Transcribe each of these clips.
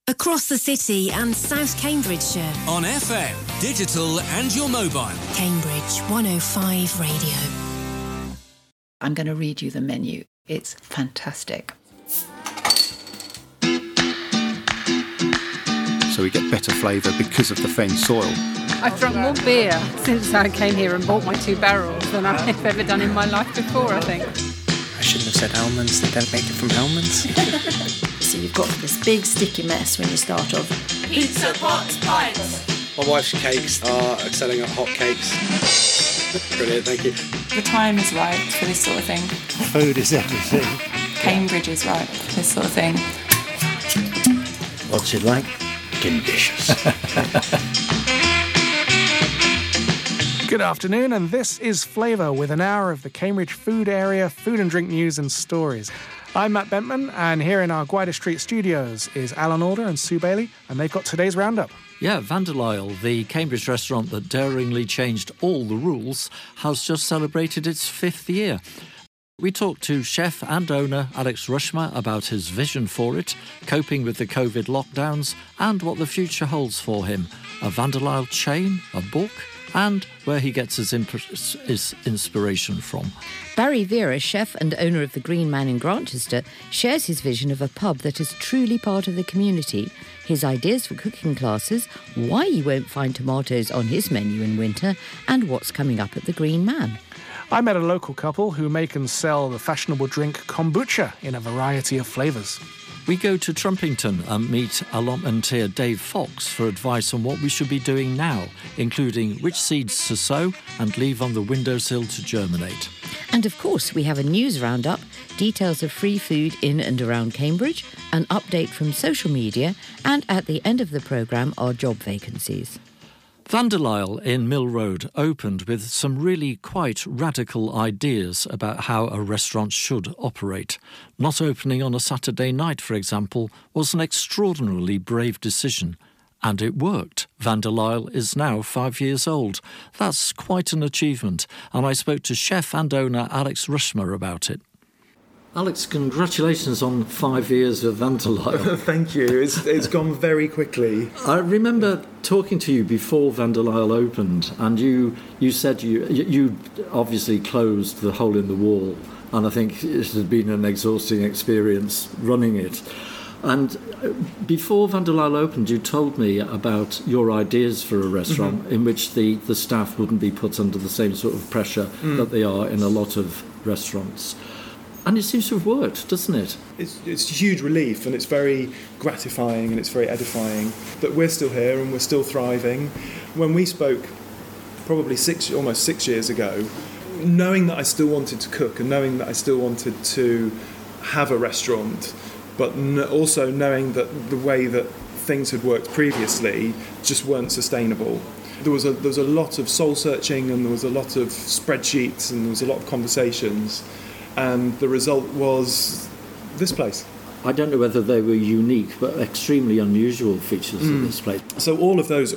Across the city and South Cambridgeshire. On FM, digital and your mobile. Cambridge 105 Radio. I'm going to read you the menu. It's fantastic. So we get better flavour because of the fen soil. I've drunk more beer since I came here and bought my 2 barrels than I've ever done in my life before, I think. I shouldn't have said almonds. They don't make it from almonds. So you've got this big sticky mess when you start off. Pizza Box Pints. My wife's cakes are selling at hot cakes. Brilliant, thank you. The time is right for this sort of thing. Food is everything. Cambridge is right for this sort of thing. What's it like? Delicious. Good afternoon, and this is Flavour with an hour of the Cambridge food area, food and drink news and stories. I'm Matt Bentman, and here in our Gwyder Street studios is Alan Alder and Sue Bailey, and they've got today's roundup. Yeah, Van der Lyle, the Cambridge restaurant that daringly changed all the rules, has just celebrated its 5th year. We talked to chef and owner Alex Rushmer about his vision for it, coping with the COVID lockdowns, and what the future holds for him. A Van der Lyle chain, a book, and where he gets his inspiration from. Barry Vera, chef and owner of the Green Man in Grantchester, shares his vision of a pub that is truly part of the community, his ideas for cooking classes, why you won't find tomatoes on his menu in winter, and what's coming up at the Green Man. I met a local couple who make and sell the fashionable drink kombucha in a variety of flavours. We go to Trumpington and meet allotmenteer Dave Fox for advice on what we should be doing now, including which seeds to sow and leave on the windowsill to germinate. And of course, we have a news roundup, details of free food in and around Cambridge, an update from social media, and at the end of the programme, our job vacancies. Van der Lyle in Mill Road opened with some really quite radical ideas about how a restaurant should operate. Not opening on a Saturday night, for example, was an extraordinarily brave decision. And it worked. Van der Lyle is now 5 years old. That's quite an achievement. And I spoke to chef and owner Alex Rushmer about it. Alex, congratulations on 5 years of Van der Lyle. Thank you. It's gone very quickly. I remember talking to you before Van der Lyle opened, and you said you obviously closed the hole in the wall, and I think it had been an exhausting experience running it. And before Van der Lyle opened, you told me about your ideas for a restaurant in which the staff wouldn't be put under the same sort of pressure that they are in a lot of restaurants. And it seems to have worked, doesn't it? It's a huge relief, and it's very gratifying and it's very edifying that we're still here and we're still thriving. When we spoke probably almost 6 years ago, knowing that I still wanted to cook and knowing that I still wanted to have a restaurant, but also knowing that the way that things had worked previously just weren't sustainable. There was a lot of soul searching, and there was a lot of spreadsheets, and there was a lot of conversations. And the result was this place. I don't know whether they were unique, but extremely unusual features of this place. So all of those,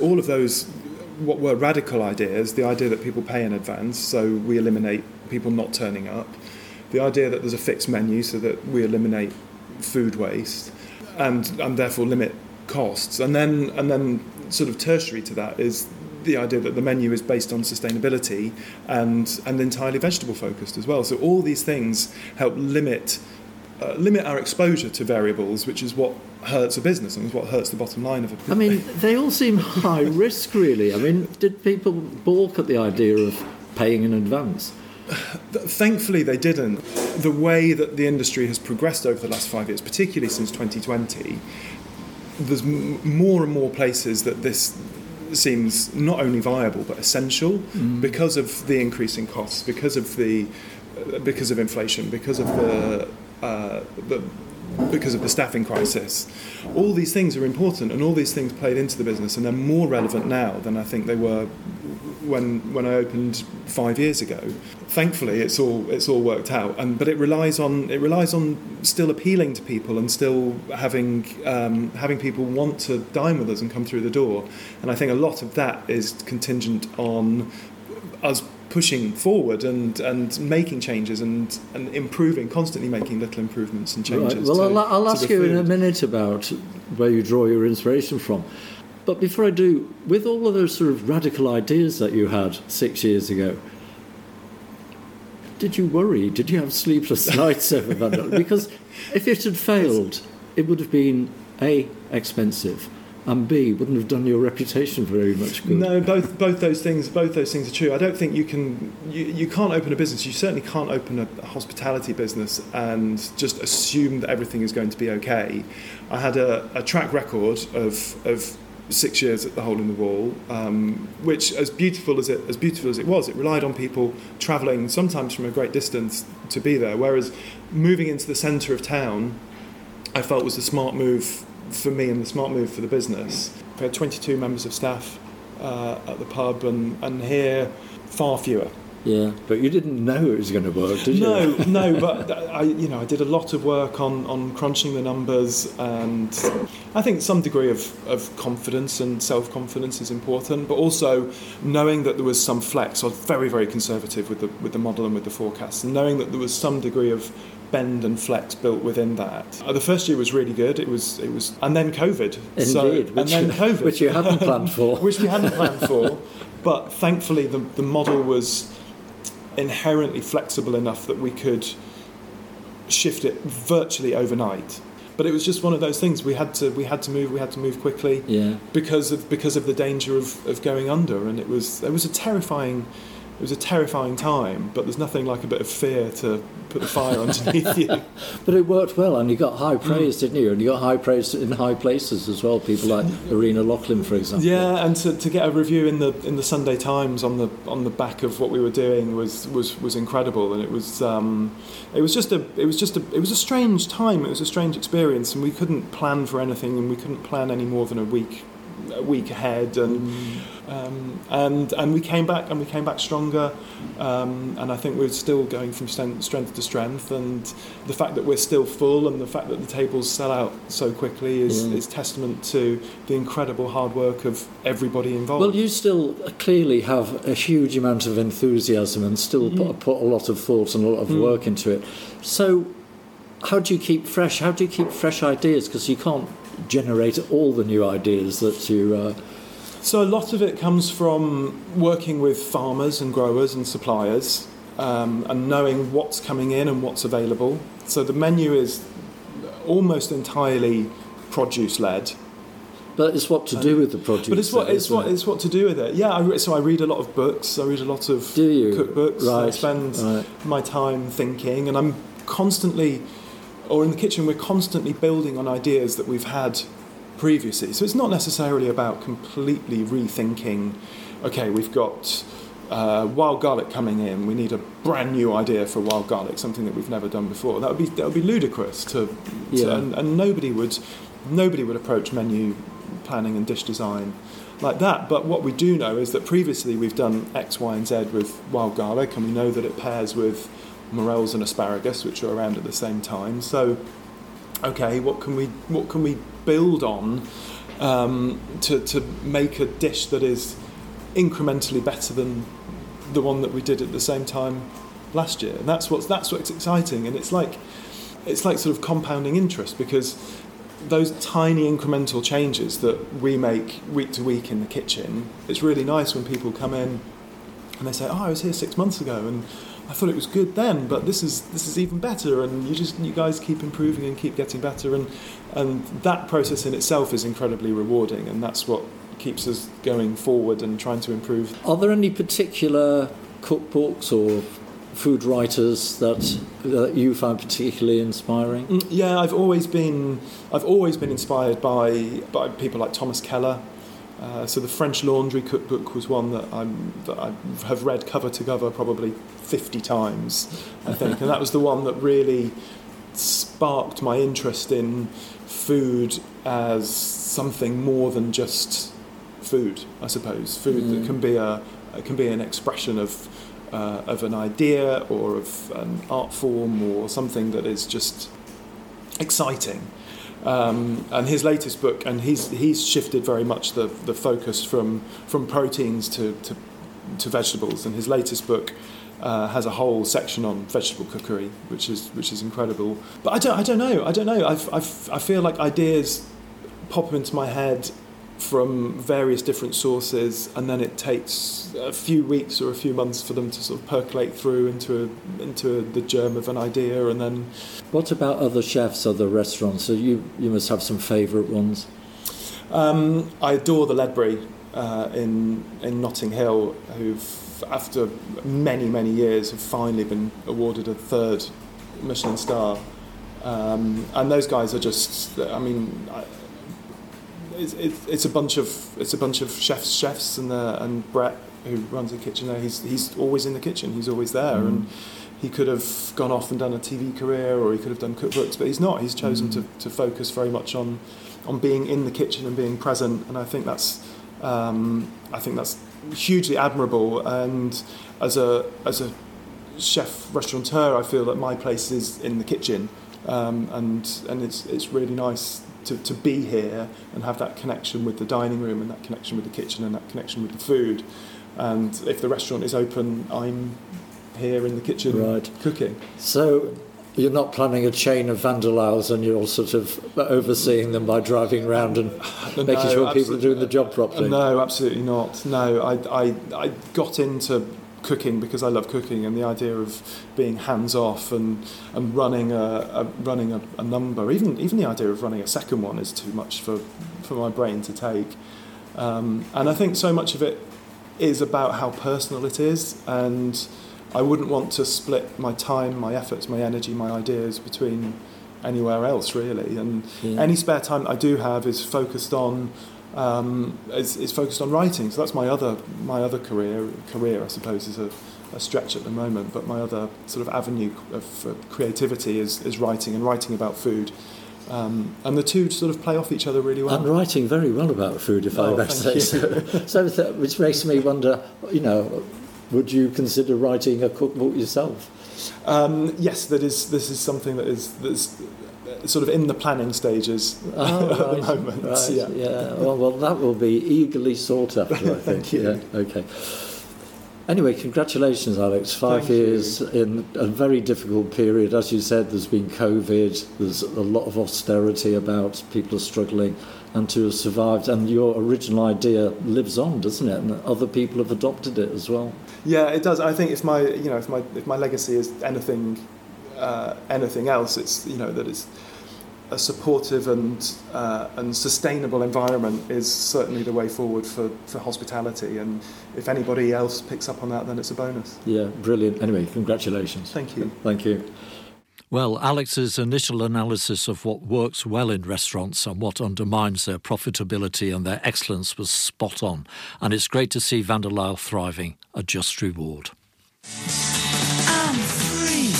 what were radical ideas, the idea that people pay in advance, so we eliminate people not turning up, the idea that there's a fixed menu so that we eliminate food waste, and therefore limit costs, and then sort of tertiary to that is the idea that the menu is based on sustainability and entirely vegetable focused as well. So all these things help limit our exposure to variables, which is what hurts a business and is what hurts the bottom line of a business. I mean, they all seem high risk, really. I mean, did people balk at the idea of paying in advance? Thankfully, they didn't. The way that the industry has progressed over the last 5 years, particularly since 2020, there's more and more places that this seems not only viable but essential because of the increasing costs, because of inflation, because of the staffing crisis. All these things are important, and all these things played into the business, and they're more relevant now than I think they were when I opened 5 years ago. Thankfully, it's all worked out, but it relies on still appealing to people and still having people want to dine with us and come through the door. And I think a lot of that is contingent on us pushing forward and making changes and improving, constantly making little improvements and changes. Right. Well, I'll ask you in a minute about where you draw your inspiration from. But before I do, with all of those sort of radical ideas that you had 6 years ago, did you worry? Did you have sleepless nights over that? Because if it had failed, it would have been A, expensive, and B, wouldn't have done your reputation very much good. No, both those things are true. I don't think you can't open a business. You certainly can't open a hospitality business and just assume that everything is going to be okay. I had a track record of 6 years at the Hole in the Wall, which, as beautiful as it was, it relied on people travelling sometimes from a great distance to be there. Whereas moving into the centre of town, I felt was the smart move for me and the smart move for the business. We had 22 members of staff at the pub, and here far fewer. Yeah, but you didn't know it was going to work, did you? No, but I did a lot of work on crunching the numbers, and I think some degree of confidence and self-confidence is important, but also knowing that there was some flex. I was very, very conservative with the model and with the forecasts, and knowing that there was some degree of bend and flex built within that. The first year was really good. It was, and then COVID. Indeed, which you hadn't planned for. Which we hadn't planned for, but thankfully the model was inherently flexible enough that we could shift it virtually overnight. But it was just one of those things. We had to move quickly. Yeah. Because of the danger of going under, and it was a terrifying time. But there's nothing like a bit of fear to put the fire underneath you. But it worked well, and you got high praise, didn't you? And you got high praise in high places as well. People like Irina Locklin, for example. Yeah, and to get a review in the Sunday Times on the back of what we were doing was incredible, and it was a strange time. It was a strange experience, and we couldn't plan for anything, and we couldn't plan any more than a week ahead, and we came back stronger, and I think we're still going from strength to strength, and the fact that we're still full and the fact that the tables sell out so quickly is testament to the incredible hard work of everybody involved. Well, you still clearly have a huge amount of enthusiasm and still put a lot of thought and a lot of work into it. So how do you keep fresh? How do you keep fresh ideas? Because you can't generate all the new ideas that you... So a lot of it comes from working with farmers and growers and suppliers, and knowing what's coming in and what's available. So the menu is almost entirely produce-led. But it's what to do with the produce. But it's what to do with it. Yeah, so I read a lot of books. I read a lot of cookbooks. Right. I spend my time thinking, and I'm constantly... Or in the kitchen, we're constantly building on ideas that we've had previously. So it's not necessarily about completely rethinking, okay, we've got wild garlic coming in, we need a brand new idea for wild garlic, something that we've never done before. That would be ludicrous and nobody would approach menu planning and dish design like that. But what we do know is that previously we've done X, Y, and Z with wild garlic, and we know that it pairs with morels and asparagus, which are around at the same time. So, okay, what can we build on to make a dish that is incrementally better than the one that we did at the same time last year? And that's what's exciting, and it's like sort of compounding interest, because those tiny incremental changes that we make week to week in the kitchen, it's really nice when people come in and they say, "Oh, I was here 6 months ago, and I thought it was good then, but this is even better," and you guys keep improving and keep getting better, and that process in itself is incredibly rewarding, and that's what keeps us going forward and trying to improve. Are there any particular cookbooks or food writers that you find particularly inspiring? Yeah, I've always been inspired by people like Thomas Keller. So the French Laundry cookbook was one that I have read cover to cover probably 50 times, I think, and that was the one that really sparked my interest in food as something more than just food, I suppose. Food that can be an expression of an idea or of an art form or something that is just exciting. And his latest book, and he's shifted very much the focus from proteins to to vegetables, and his latest book has a whole section on vegetable cookery, which is incredible. But I don't know. I feel like ideas pop into my head from various different sources, and then it takes a few weeks or a few months for them to sort of percolate through into the germ of an idea. And then, what about other chefs, other restaurants? So you must have some favourite ones. I adore the Ledbury in Notting Hill, who've, after many years, have finally been awarded a 3rd Michelin star, and those guys are just, I mean, it's a bunch of chefs and Brett, who runs the kitchen there, he's always in the kitchen, he's always there, and he could have gone off and done a TV career, or he could have done cookbooks, but he's not. He's chosen to focus very much on being in the kitchen and being present, and I think that's hugely admirable. And as a chef restaurateur, I feel that my place is in the kitchen, and it's really nice to be here and have that connection with the dining room, and that connection with the kitchen, and that connection with the food. And if the restaurant is open, I'm here in the kitchen cooking. So you're not planning a chain of Van der Lauws, and you're sort of overseeing them by driving around and making sure people are doing the job properly? No, absolutely not. No, I got into cooking because I love cooking, and the idea of being hands off and running a number, even the idea of running a second one, is too much for my brain to take. And I think so much of it is about how personal it is, and I wouldn't want to split my time, my efforts, my energy, my ideas between anywhere else, really. And any spare time that I do have is focused on focused on writing. So that's my other career, I suppose, is a stretch at the moment. But my other sort of avenue of creativity is writing, and writing about food. And the two sort of play off each other really well. And writing very well about food, if I may say so. So, which makes me wonder, would you consider writing a cookbook yourself? Yes, this is something that's sort of in the planning stages at the moment. Right, yeah. Well, that will be eagerly sought after, I think. Thank you. Yeah, okay. Anyway, congratulations, Alex. 5 years in a very difficult period. As you said, there's been COVID, there's a lot of austerity about, people are struggling, and to have survived. And your original idea lives on, doesn't it? And other people have adopted it as well. Yeah, it does. I think if my legacy is anything else, it's that it's a supportive and sustainable environment is certainly the way forward for hospitality, and if anybody else picks up on that, then it's a bonus. Yeah, brilliant. Anyway, congratulations. Thank you. Thank you. Well, Alex's initial analysis of what works well in restaurants and what undermines their profitability and their excellence was spot on, and it's great to see Van der Lauw thriving. A just reward. I'm free.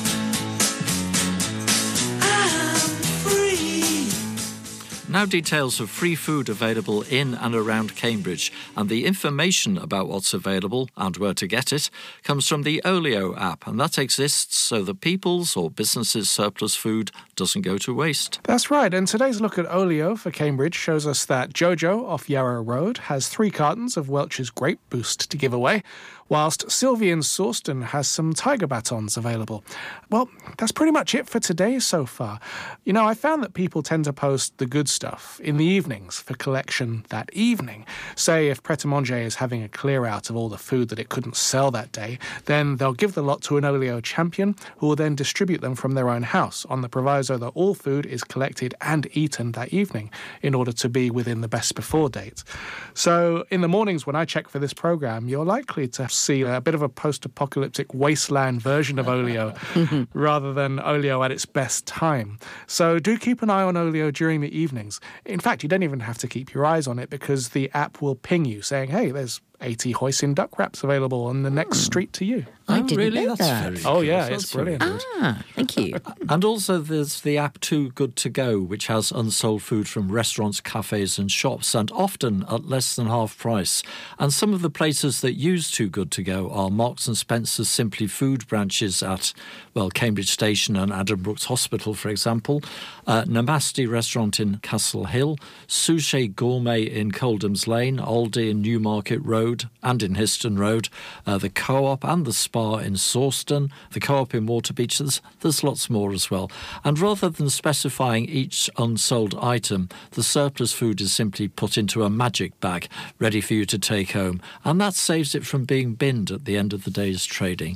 Now details of free food available in and around Cambridge, and the information about what's available and where to get it comes from the Olio app, and that exists so that people's or businesses' surplus food doesn't go to waste. That's right, and today's look at Olio for Cambridge shows us that Jojo off Yarrow Road has 3 cartons of Welch's Grape Boost to give away, whilst Sylvie in Sawston has some tiger batons available. Well, that's pretty much it for today so far. I found that people tend to post the good stuff in the evenings for collection that evening. Say if Pret a Manger is having a clear out of all the food that it couldn't sell that day, then they'll give the lot to an Olio champion who will then distribute them from their own house on the proviso that all food is collected and eaten that evening in order to be within the best before date. So in the mornings when I check for this programme, you're likely to see a bit of a post-apocalyptic wasteland version of Olio rather than Olio at its best time. So do keep an eye on Olio during the evenings. In fact, you don't even have to keep your eyes on it because the app will ping you saying, hey, there's 80 hoisin duck wraps available on the next street to you. I didn't know That's that. very Oh, good. yeah, That's it's brilliant. Thank you. And also there's the app Too Good To Go, which has unsold food from restaurants, cafes and shops, and often at less than half price. And some of the places that use Too Good To Go are Marks and Spencer's Simply Food branches at, Cambridge Station and Addenbrooke's Hospital, for example, Namaste Restaurant in Castle Hill, Sushi Gourmet in Coldham's Lane, Aldi in Newmarket Road, Road and in Histon Road, the Co-op and the Spa in Sawston, the Co-op in Waterbeach. There's lots more as well. And rather than specifying each unsold item, the surplus food is simply put into a magic bag, ready for you to take home. And that saves it from being binned at the end of the day's trading.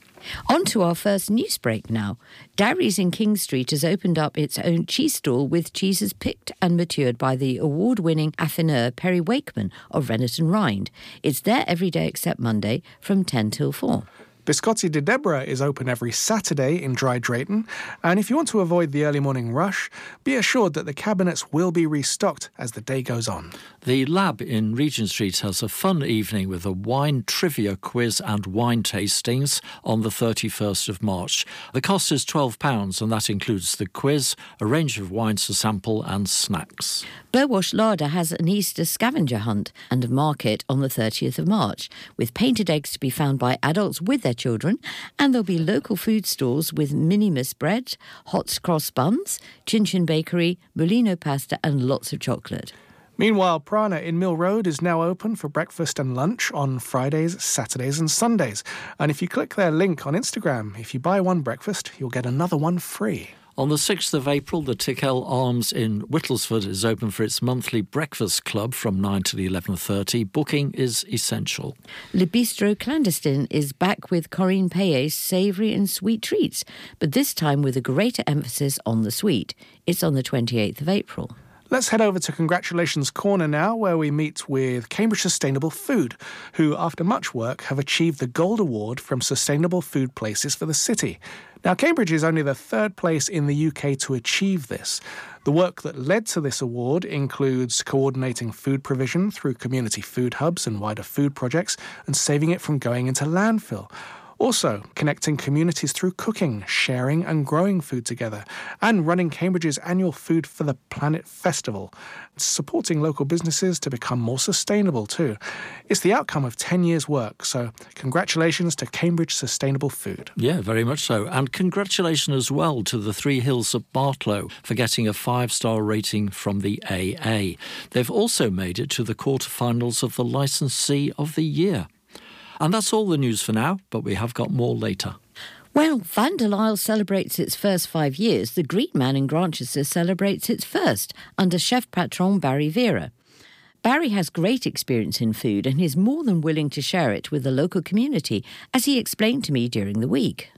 On to our first news break now. Darry's in King Street has opened up its own cheese stall with cheeses picked and matured by the award-winning affineur Perry Wakeman of Rennet and Rind. It's there every day except Monday from 10 till 4. Biscotti de Deborah is open every Saturday in Dry Drayton, and if you want to avoid the early morning rush, be assured that the cabinets will be restocked as the day goes on. The Lab in Regent Street has a fun evening with a wine trivia quiz and wine tastings on the 31st of March. The cost is £12 and that includes the quiz, a range of wines to sample and snacks. Burwash Larder has an Easter scavenger hunt and a market on the 30th of March, with painted eggs to be found by adults with their children, and there'll be local food stalls with minimus bread, hot cross buns, Chin Chin Bakery, Mulino pasta and lots of chocolate. Meanwhile, Prana in Mill Road is now open for breakfast and lunch on Fridays, Saturdays and Sundays. And if you click their link on Instagram, if you buy one breakfast, you'll get another one free. On the 6th of April, the Tickell Arms in Whittlesford is open for its monthly breakfast club from 9 till 11:30. Booking is essential. Le Bistro Clandestine is back with Corinne Payet's savoury and sweet treats, but this time with a greater emphasis on the sweet. It's on the 28th of April. Let's head over to Congratulations Corner now, where we meet with Cambridge Sustainable Food, who, after much work, have achieved the Gold Award from Sustainable Food Places for the city. Now, Cambridge is only the third place in the UK to achieve this. The work that led to this award includes coordinating food provision through community food hubs and wider food projects and saving it from going into landfill. Also, connecting communities through cooking, sharing and growing food together, and running Cambridge's annual Food for the Planet Festival, supporting local businesses to become more sustainable too. It's the outcome of 10 years' work, so congratulations to Cambridge Sustainable Food. Yeah, very much so. And congratulations as well to the Three Hills of Bartlow for getting a 5-star rating from the AA. They've also made it to the quarterfinals of the Licensee of the Year. And that's all the news for now, but we have got more later. Well, Van der Lyle celebrates its first 5 years. The Green Man in Grantchester celebrates its first, under chef patron Barry Vera. Barry has great experience in food and is more than willing to share it with the local community, as he explained to me during the week.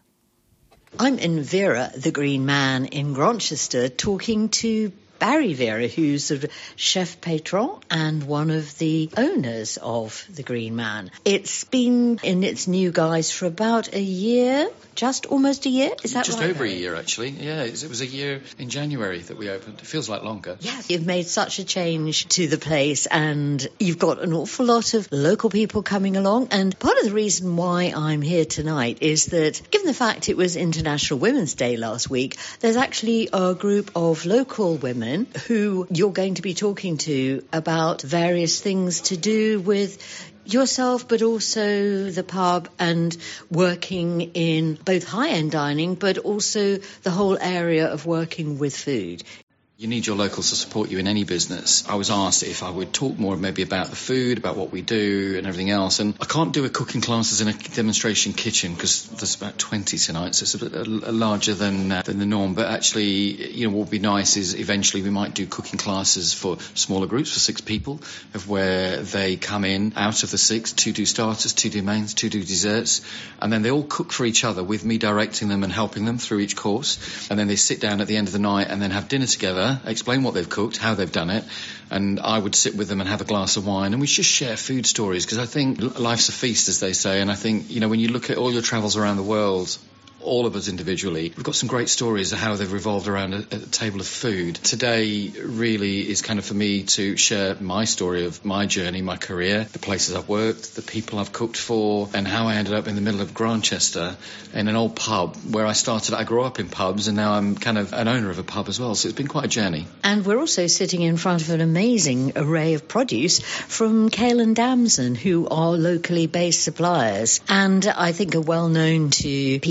I'm in Vera, the Green Man in Grantchester, talking to Barry Vera, who's sort of chef patron and one of the owners of the Green Man. It's been in its new guise for about a year, just almost a year, is that just right? Just over a year, actually. Yeah, it was a year in January that we opened. It feels like longer. Yes, you've made such a change to the place and you've got an awful lot of local people coming along. And part of the reason why I'm here tonight is that, given the fact it was International Women's Day last week, there's actually a group of local women who you're going to be talking to about various things to do with yourself, but also the pub and working in both high-end dining, but also the whole area of working with food. You need your locals to support you in any business. I was asked if I would talk more maybe about the food, about what we do and everything else. And I can't do a cooking classes in a demonstration kitchen because there's about 20 tonight, so it's a bit larger than the norm. But actually, you know, what would be nice is eventually we might do cooking classes for smaller groups, for 6 people, of where they come in out of the 6, 2 do starters, 2 do mains, 2 do desserts, and then they all cook for each other with me directing them and helping them through each course. And then they sit down at the end of the night and then have dinner together, explain what they've cooked, how they've done it, and I would sit with them and have a glass of wine and we just share food stories, because I think life's a feast, as they say, and I think, you know, when you look at all your travels around the world, all of us individually, we've got some great stories of how they've revolved around a table of food. Today really is kind of for me to share my story of my journey, my career, the places I've worked, the people I've cooked for, and how I ended up in the middle of Grantchester in an old pub where I started. I grew up in pubs and now I'm kind of an owner of a pub as well, so it's been quite a journey. And we're also sitting in front of an amazing array of produce from Kale and Damson, who are locally based suppliers and I think are well known to people who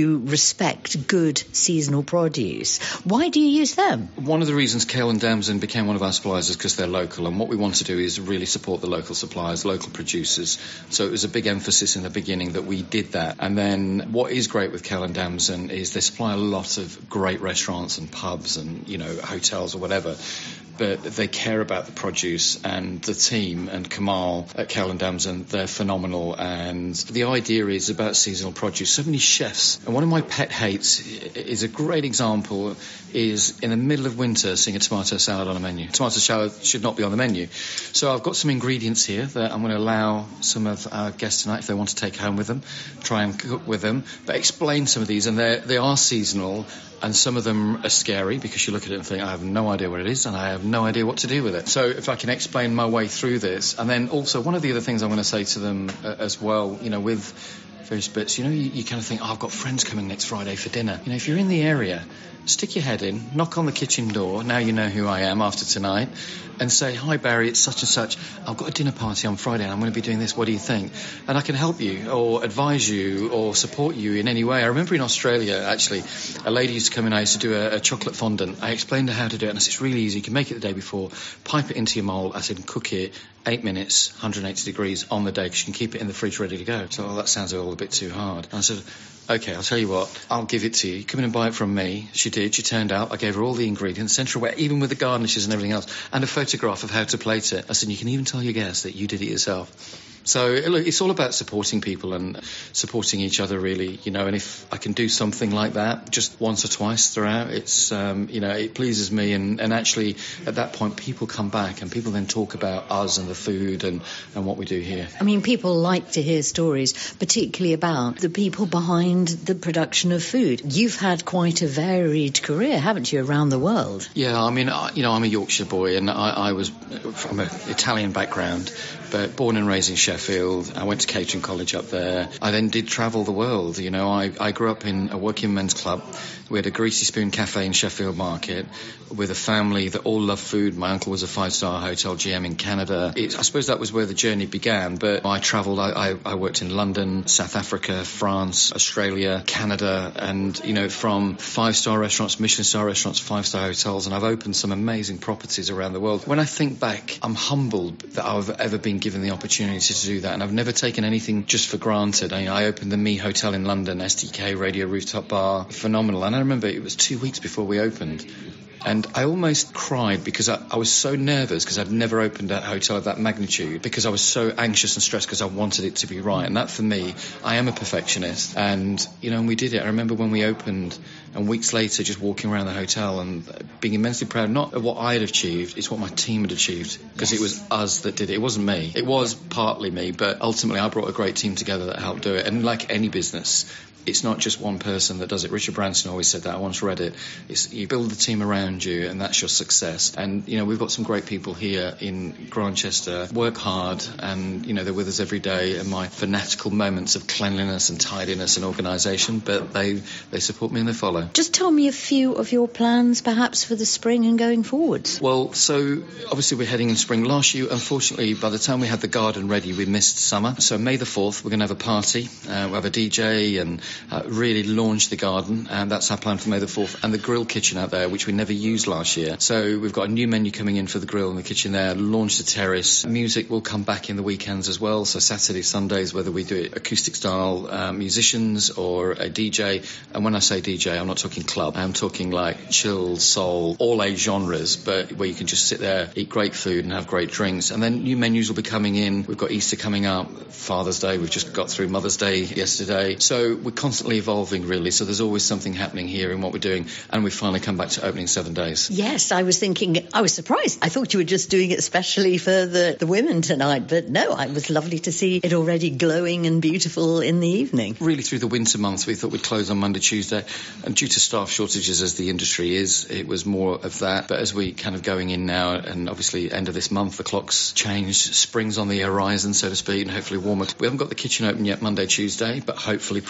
who respect good seasonal produce. Why do you use them? One of the reasons Kale and Damson became one of our suppliers is because they're local, and what we want to do is really support the local suppliers, local producers. So it was a big emphasis in the beginning that we did that. And then what is great with Kale and Damson is they supply a lot of great restaurants and pubs and, you know, hotels or whatever. But they care about the produce, and the team and Kamal at Kale and Damson, they're phenomenal. And the idea is about seasonal produce. So many chefs, and one of my pet hates is a great example, is in the middle of winter seeing a tomato salad on a menu. Tomato salad should not be on the menu. So I've got some ingredients here that I'm going to allow some of our guests tonight, if they want to take home with them, try and cook with them, but explain some of these. And they are seasonal. And some of them are scary because you look at it and think, I have no idea what it is and I have no idea what to do with it. So if I can explain my way through this. And then also one of the other things I'm going to say to them as well, you know, with various bits, you know, you kind of think, I've got friends coming next Friday for dinner. You know, if you're in the area, stick your head in, knock on the kitchen door, now you know who I am after tonight, and say, hi Barry, it's such and such, I've got a dinner party on Friday and I'm going to be doing this, what do you think? And I can help you or advise you or support you in any way. I remember in Australia, actually, a lady used to come in, I used to do a chocolate fondant. I explained her how to do it, and I said, it's really easy, you can make it the day before, pipe it into your mould, I said, cook it 8 minutes, 180 degrees on the day, because you can keep it in the fridge ready to go. So, that sounds all a bit too hard. And I said, OK, I'll tell you what, I'll give it to you. Come in and buy it from me. She did. She turned out. I gave her all the ingredients, sent her away, even with the garnishes and everything else, and a photograph of how to plate it. I said, you can even tell your guests that you did it yourself. So, look, it's all about supporting people and supporting each other, really, you know, and if I can do something like that just once or twice throughout, it's, you know, it pleases me. And actually, at that point, people come back and people then talk about us and the food and what we do here. I mean, people like to hear stories, particularly about the people behind the production of food. You've had quite a varied career, haven't you, around the world? Yeah, I mean, you know, I'm a Yorkshire boy, and I was from an Italian background, but born and raised in Sheffield. I went to catering college up there. I then did travel the world. You know, I grew up in a working men's club. We had a Greasy Spoon cafe in Sheffield Market with a family that all loved food. My uncle was a 5-star hotel GM in Canada. I suppose that was where the journey began, but I travelled. I worked in London, South Africa, France, Australia, Canada, and, you know, from 5-star restaurants, Michelin star restaurants, 5-star hotels, and I've opened some amazing properties around the world. When I think back, I'm humbled that I've ever been given the opportunity to do that, and I've never taken anything just for granted. I opened the Me Hotel in London, STK Radio Rooftop Bar, phenomenal. And I remember it was 2 weeks before we opened, and I almost cried because I was so nervous, because I'd never opened a hotel of that magnitude, because I was so anxious and stressed because I wanted it to be right. And that, for me, I am a perfectionist, and, you know, and we did it. I remember when we opened, and weeks later just walking around the hotel and being immensely proud, not of what I had achieved, it's what my team had achieved, because it was us that did it. It wasn't me. It was partly me, but ultimately I brought a great team together that helped do it. And like any business, it's not just one person that does it. Richard Branson always said that. I once read it. It's, you build the team around you, and that's your success. And, you know, we've got some great people here in Grantchester, work hard, and, you know, they're with us every day. And my fanatical moments of cleanliness and tidiness and organisation, but they support me and they follow. Just tell me a few of your plans, perhaps, for the spring and going forwards. Well, so obviously we're heading in spring. Last year, unfortunately, by the time we had the garden ready, we missed summer. So May the 4th, we're going to have a party. We'll have a DJ and really launch the garden, and that's our plan for May the 4th, and the grill kitchen out there, which we never used last year. So we've got a new menu coming in for the grill and the kitchen there, launch the terrace. Music will come back in the weekends as well, so Saturdays, Sundays, whether we do it acoustic style musicians or a DJ. And when I say DJ, I'm not talking club, I'm talking like chill, soul, all age genres, but where you can just sit there, eat great food and have great drinks. And then new menus will be coming in. We've got Easter coming up, Father's Day, we've just got through Mother's Day yesterday. So we're constantly evolving, really. So there's always something happening here in what we're doing, and we've finally come back to opening 7 days. Yes, I was surprised. I thought you were just doing it especially for the women tonight, but no, it was lovely to see it already glowing and beautiful in the evening. Really, through the winter months, we thought we'd close on Monday, Tuesday, and due to staff shortages as the industry is, it was more of that. But as we kind of going in now, and obviously end of this month, the clock's changed, spring's on the horizon, so to speak, and hopefully warmer. We haven't got the kitchen open yet Monday, Tuesday, but hopefully probably by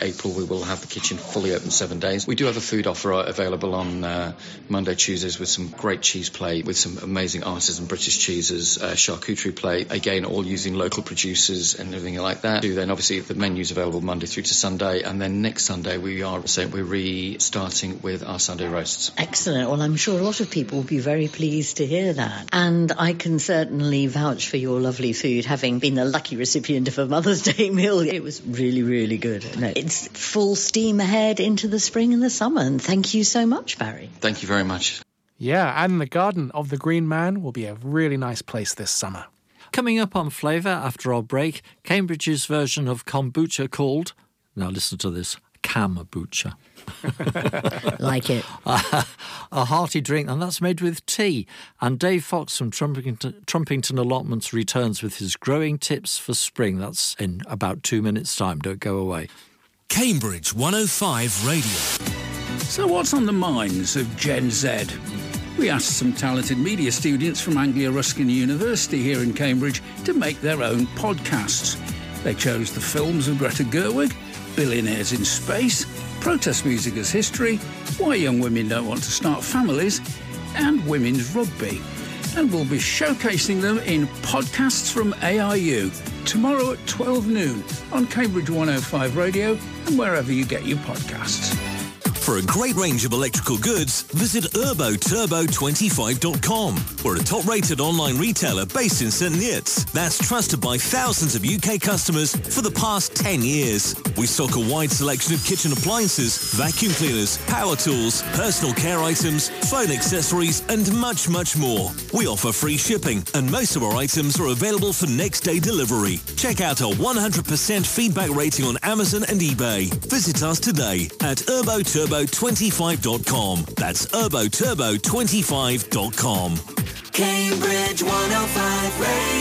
April we will have the kitchen fully open 7 days. We do have a food offer available on Monday, Tuesdays with some great cheese plate, with some amazing artisan British cheeses, charcuterie plate, again all using local producers and everything like that. Then obviously the menu's available Monday through to Sunday, and then next Sunday we're restarting with our Sunday roasts. Excellent. Well, I'm sure a lot of people will be very pleased to hear that. And I can certainly vouch for your lovely food, having been the lucky recipient of a Mother's Day meal. It was really, really good. No, it's full steam ahead into the spring and the summer. And thank you so much, Barry. Thank you very much. Yeah, and the Garden of the Green Man will be a really nice place this summer. Coming up on Flavour after our break, Cambridge's version of kombucha called, now listen to this, Cambucha. Like it. A hearty drink, and that's made with tea. And Dave Fox from Trumpington Allotments returns with his growing tips for spring. That's in about 2 minutes' time. Don't go away. Cambridge 105 Radio. So what's on the minds of Gen Z? We asked some talented media students from Anglia Ruskin University here in Cambridge to make their own podcasts. They chose the films of Greta Gerwig, Billionaires in Space, protest music as history, why young women don't want to start families, and women's rugby. And we'll be showcasing them in Podcasts from ARU tomorrow at 12 noon on Cambridge 105 Radio and wherever you get your podcasts. For a great range of electrical goods, visit urboturbo25.com. We're a top-rated online retailer based in St Neots that's trusted by thousands of UK customers for the past 10 years. We stock a wide selection of kitchen appliances, vacuum cleaners, power tools, personal care items, phone accessories, and much, much more. We offer free shipping, and most of our items are available for next-day delivery. Check out our 100% feedback rating on Amazon and eBay. Visit us today at urboturbo25.com. That's urboturbo25.com. Cambridge 105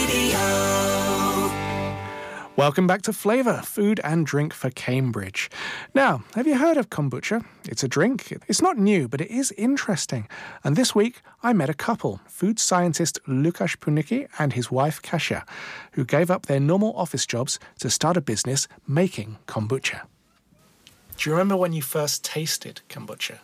Radio. Welcome back to Flavour, food and drink for Cambridge. Now, have you heard of kombucha? It's a drink. It's not new, but it is interesting. And this week, I met a couple, food scientist Lukasz Punicki and his wife Kasia, who gave up their normal office jobs to start a business making kombucha. Do you remember when you first tasted kombucha?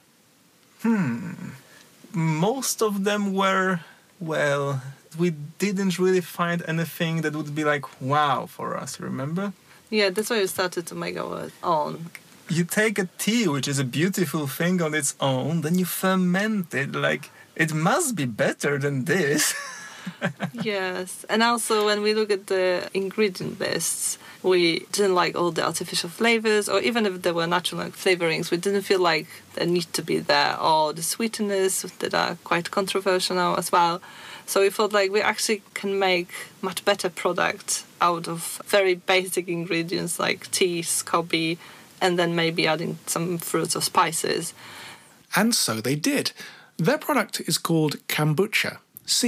Most of them were, well, we didn't really find anything that would be like wow for us, remember? Yeah, that's why we started to make our own. You take a tea, which is a beautiful thing on its own, then you ferment it, like, it must be better than this. Yes, and also when we look at the ingredient lists, we didn't like all the artificial flavors, or even if there were natural flavorings, we didn't feel like they need to be there, or the sweeteners that are quite controversial now as well. So we thought like we actually can make much better product out of very basic ingredients like tea, SCOBY, and then maybe adding some fruits or spices. And so they did. Their product is called Cambucha.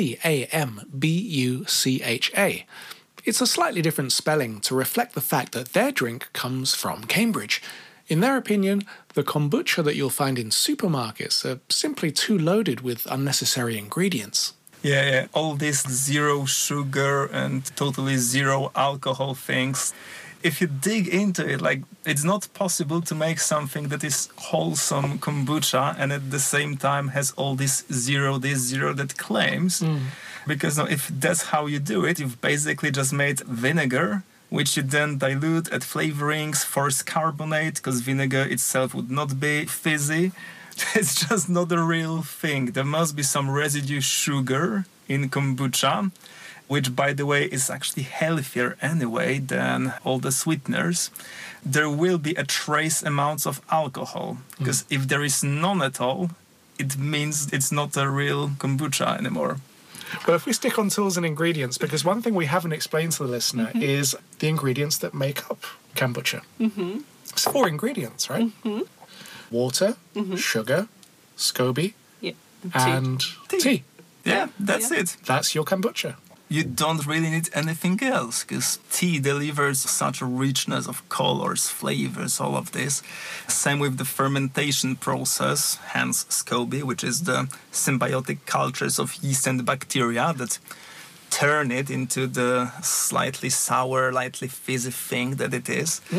Cambucha. It's a slightly different spelling to reflect the fact that their drink comes from Cambridge. In their opinion, the kombucha that you'll find in supermarkets are simply too loaded with unnecessary ingredients. Yeah, all these zero sugar and totally zero alcohol things. If you dig into it, like, it's not possible to make something that is wholesome kombucha and at the same time has all this zero that claims. Because if that's how you do it, you've basically just made vinegar, which you then dilute, add flavorings, force carbonate, because vinegar itself would not be fizzy. It's just not a real thing. There must be some residue sugar in kombucha, which, by the way, is actually healthier anyway than all the sweeteners. There will be a trace amounts of alcohol, because if there is none at all, it means it's not a real kombucha anymore. Well, if we stick on tools and ingredients, because one thing we haven't explained to the listener is the ingredients that make up kombucha. It's 4 ingredients, right? Water, sugar, SCOBY, and tea. Yeah, that's it. That's your kombucha. You don't really need anything else, because tea delivers such a richness of colors, flavors, all of this. Same with the fermentation process, hence SCOBY, which is the symbiotic cultures of yeast and bacteria that turn it into the slightly sour, lightly fizzy thing that it is.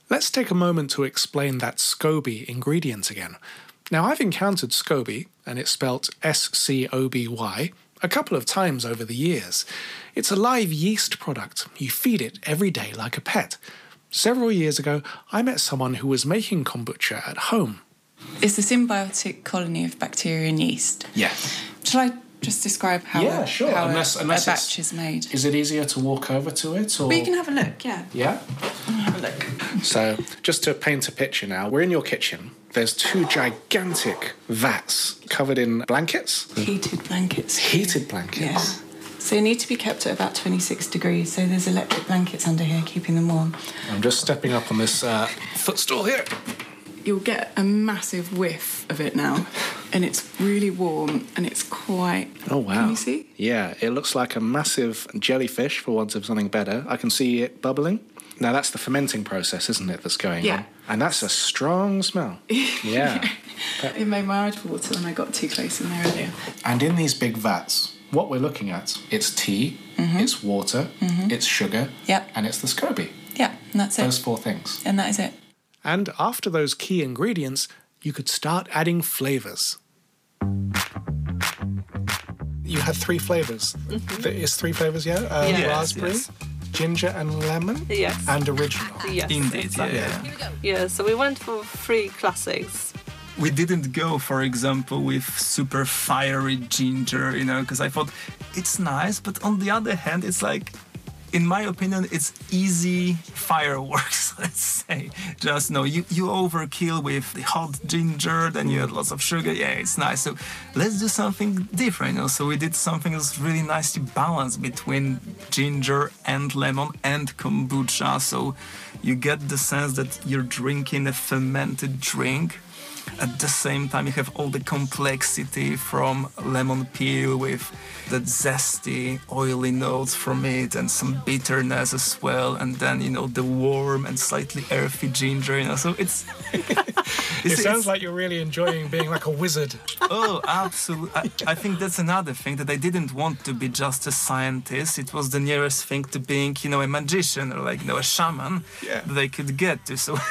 Let's take a moment to explain that SCOBY ingredient again. Now, I've encountered SCOBY, and it's spelt SCOBY, a couple of times over the years. It's a live yeast product. You feed it every day like a pet. Several years ago, I met someone who was making kombucha at home. It's a symbiotic colony of bacteria and yeast. Yeah. Shall I just describe how, how a batch is made? Is it easier to walk over to it? Or? We can have a look, yeah. Yeah? Have a look. So, just to paint a picture now, we're in your kitchen. There's 2 gigantic vats covered in blankets. Heated blankets. Heated blankets? Yeah. So they need to be kept at about 26 degrees, so there's electric blankets under here keeping them warm. I'm just stepping up on this footstool here. You'll get a massive whiff of it now, and it's really warm, and it's quite... Oh, wow. Can you see? Yeah, it looks like a massive jellyfish, for want of something better. I can see it bubbling. Now, that's the fermenting process, isn't it, that's going on? And that's a strong smell. Yeah. It made my eyes water when I got too close in there earlier. And in these big vats, what we're looking at, it's tea, it's water, it's sugar, and it's the SCOBY. Yeah, and that's it. Those 4 things. And that is it. And after those key ingredients, you could start adding flavours. You had 3 flavours. Is 3 flavours, yeah? Raspberry, ginger and lemon, and original. Yes, indeed. Exactly. Yeah, so we went for 3 classics. We didn't go, for example, with super fiery ginger, because I thought it's nice, but on the other hand, it's like, in my opinion, it's easy fireworks, let's say. Just, you overkill with the hot ginger, then you add lots of sugar. Yeah, it's nice. So let's do something different, So we did something that's really nicely balanced between ginger and lemon and kombucha. So you get the sense that you're drinking a fermented drink. At the same time, you have all the complexity from lemon peel with the zesty, oily notes from it and some bitterness as well. And then, the warm and slightly earthy ginger, So it's... It sounds like you're really enjoying being like a wizard. Oh, absolutely. I think that's another thing, that I didn't want to be just a scientist. It was the nearest thing to being, a magician or a shaman that I could get to. So...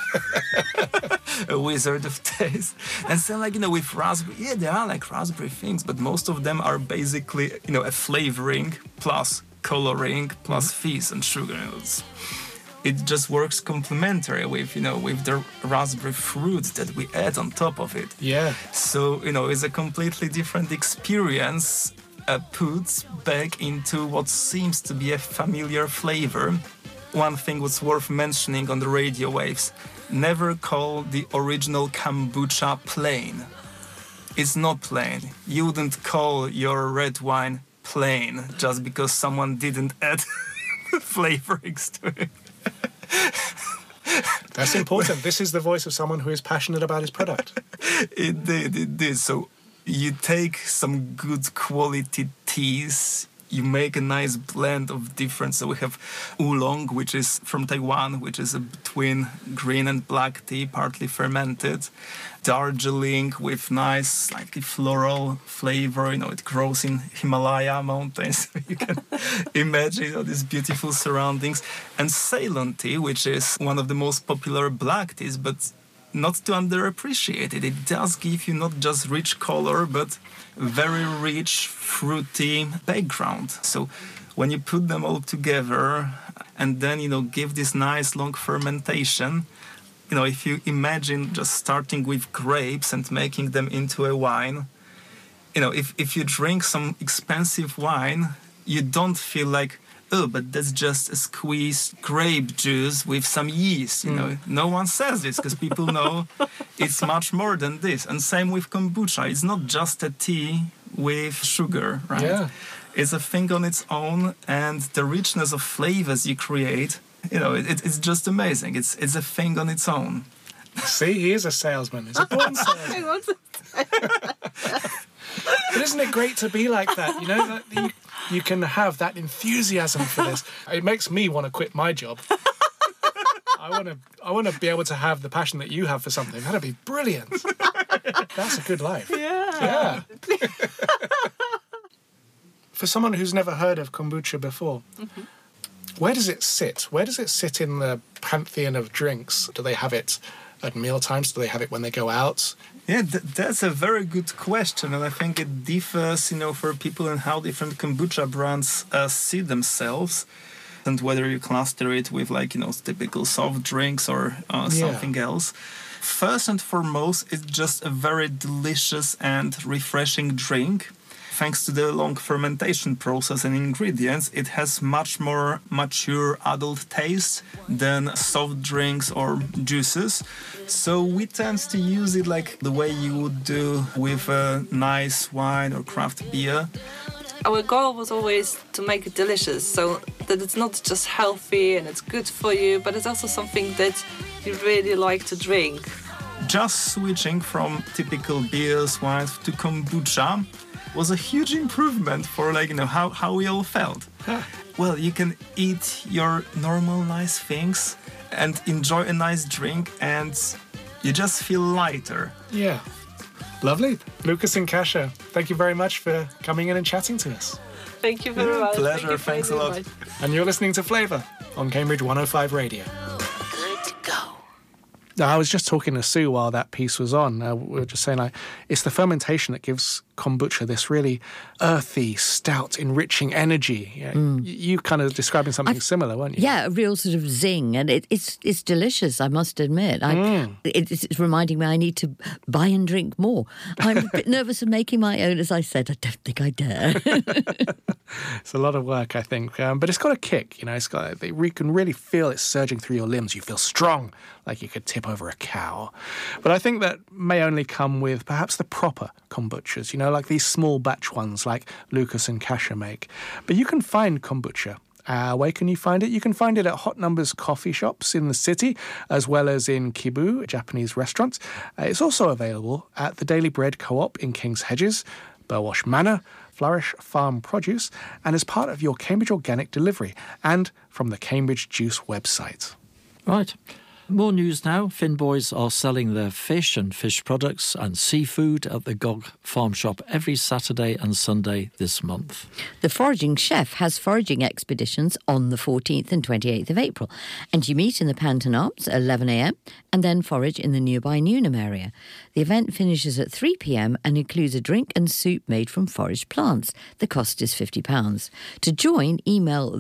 a wizard of taste. And so with raspberry, there are raspberry things, but most of them are basically a flavoring plus coloring plus fizz and sugar. It just works complementary with with the raspberry fruit that we add on top of it. Yeah. So it's a completely different experience put back into what seems to be a familiar flavor. One thing was worth mentioning on the radio waves: never call the original kombucha plain. It's not plain. You wouldn't call your red wine plain just because someone didn't add flavorings to it. That's important. This is the voice of someone who is passionate about his product. It did. So you take some good quality teas, you make a nice blend of different. So we have oolong, which is from Taiwan, which is a between green and black tea, partly fermented. Darjeeling with nice, slightly floral flavor. It grows in Himalaya mountains. You can imagine these beautiful surroundings. And Ceylon tea, which is one of the most popular black teas, but not to underappreciate it. It does give you not just rich color, but very rich, fruity background. So when you put them all together and then, give this nice long fermentation, if you imagine just starting with grapes and making them into a wine, if you drink some expensive wine, you don't feel like, oh, but that's just a squeezed grape juice with some yeast. No one says this because people know it's much more than this. And same with kombucha. It's not just a tea with sugar, right? Yeah. It's a thing on its own, and the richness of flavors you create, it's just amazing. It's a thing on its own. See, he is a salesman. He's a born salesman. But isn't it great to be like that? That you can have that enthusiasm for this. It makes me want to quit my job. I want to be able to have the passion that you have for something. That'd be brilliant. That's a good life. Yeah. For someone who's never heard of kombucha before, Where does it sit? Where does it sit in the pantheon of drinks? Do they have it at mealtimes? Do they have it when they go out? Yeah, that's a very good question, and I think it differs, for people and how different kombucha brands see themselves, and whether you cluster it with typical soft drinks or something else. First and foremost, it's just a very delicious and refreshing drink. Thanks to the long fermentation process and ingredients, it has much more mature adult taste than soft drinks or juices. So we tend to use it like the way you would do with a nice wine or craft beer. Our goal was always to make it delicious, so that it's not just healthy and it's good for you, but it's also something that you really like to drink. Just switching from typical beers, wines to kombucha was a huge improvement for how we all felt. Well, you can eat your normal nice things and enjoy a nice drink, and you just feel lighter. Yeah. Lovely. Lucas and Kasia, thank you very much for coming in and chatting to us. Thank you very much. Pleasure. Thanks a lot. And you're listening to Flavour on Cambridge 105 Radio. Now, I was just talking to Sue while that piece was on. We were just saying, it's the fermentation that gives kombucha this really earthy, stout, enriching energy. Yeah, you kind of describing something similar, weren't you? Yeah, a real sort of zing, and it's delicious, I must admit. It's reminding me I need to buy and drink more. I'm a bit nervous of making my own, as I said. I don't think I dare. It's a lot of work, I think, but it's got a kick. You can really feel it surging through your limbs. You feel strong, like you could tip over a cow. But I think that may only come with perhaps the proper kombuchas, like these small batch ones like Lucas and Kasia make. But you can find kombucha. Where can you find it? You can find it at Hot Numbers coffee shops in the city, as well as in Kibu, a Japanese restaurant. It's also available at the Daily Bread Co-op in King's Hedges, Burwash Manor, Flourish Farm Produce, and as part of your Cambridge Organic delivery, and from the Cambridge Juice website. Right. More news now. Finboys are selling their fish and fish products and seafood at the Gog Farm Shop every Saturday and Sunday this month. The Foraging Chef has foraging expeditions on the 14th and 28th of April, and you meet in the Panton Arms at 11 a.m. and then forage in the nearby Newnham area. The event finishes at 3 p.m. and includes a drink and soup made from foraged plants. The cost is £50. To join, email